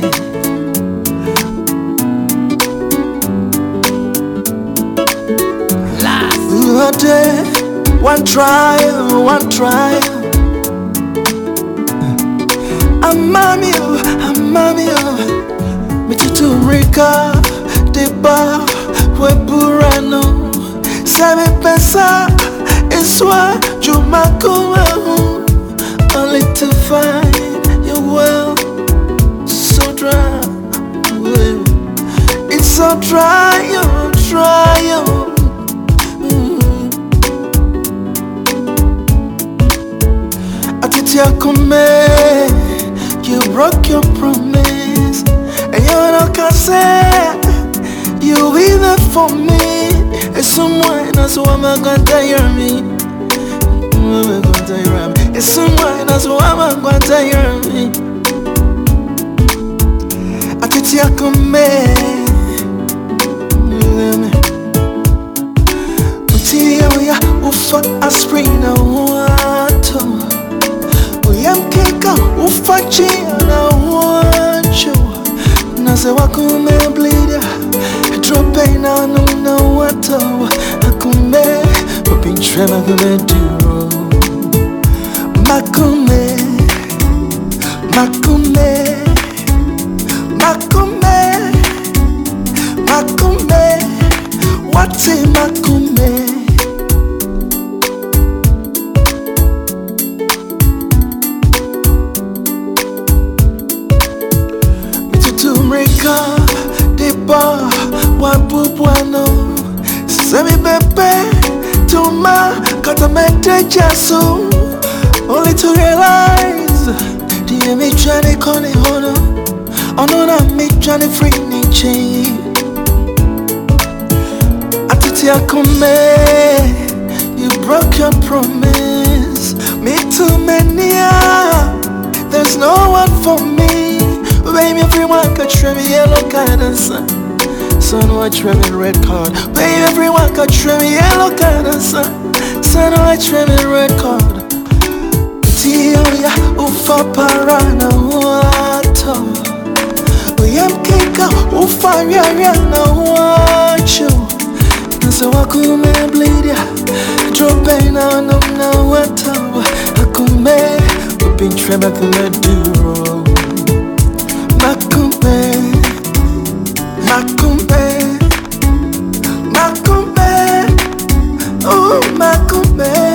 One day, one trial, one trial. Amamio, me tuturika, deba, weburano. Sabe pensar, iswa, jumakuma. Only to find your well so dry. It's so dry, dry. You broke your promise, and you're not gonna say you be there for me. It's someone that's what I'm gonna tire me. It's someone that's what I'm gonna tire me. I could see I come aspirin water. I'm kika ufachi na wancho Nase wakume bleed Drope na nuna wata Akume Wapintre makume duro Makume Makume Makume Makume Wati makume Deba, wabubuano Semi bebe, tuma Kata mete jaso Only to realize Diye mi jani kone hono Ono na mi jani free ni chain Atiti akome You broke your promise Me too many There's no one for me Baby, everyone could trim me yellow card and sun. Son, I trim me red card. Baby, everyone could trim me yellow card and sun. Son, I trim me red card. Tia, ufa parana wato. We am kika ufa yana wacho. Nasa wakume bleed ya. Drope na wato. Akume, upin trim akume duro. Makumbe, Makumbe, Makumbe, oh Makumbe.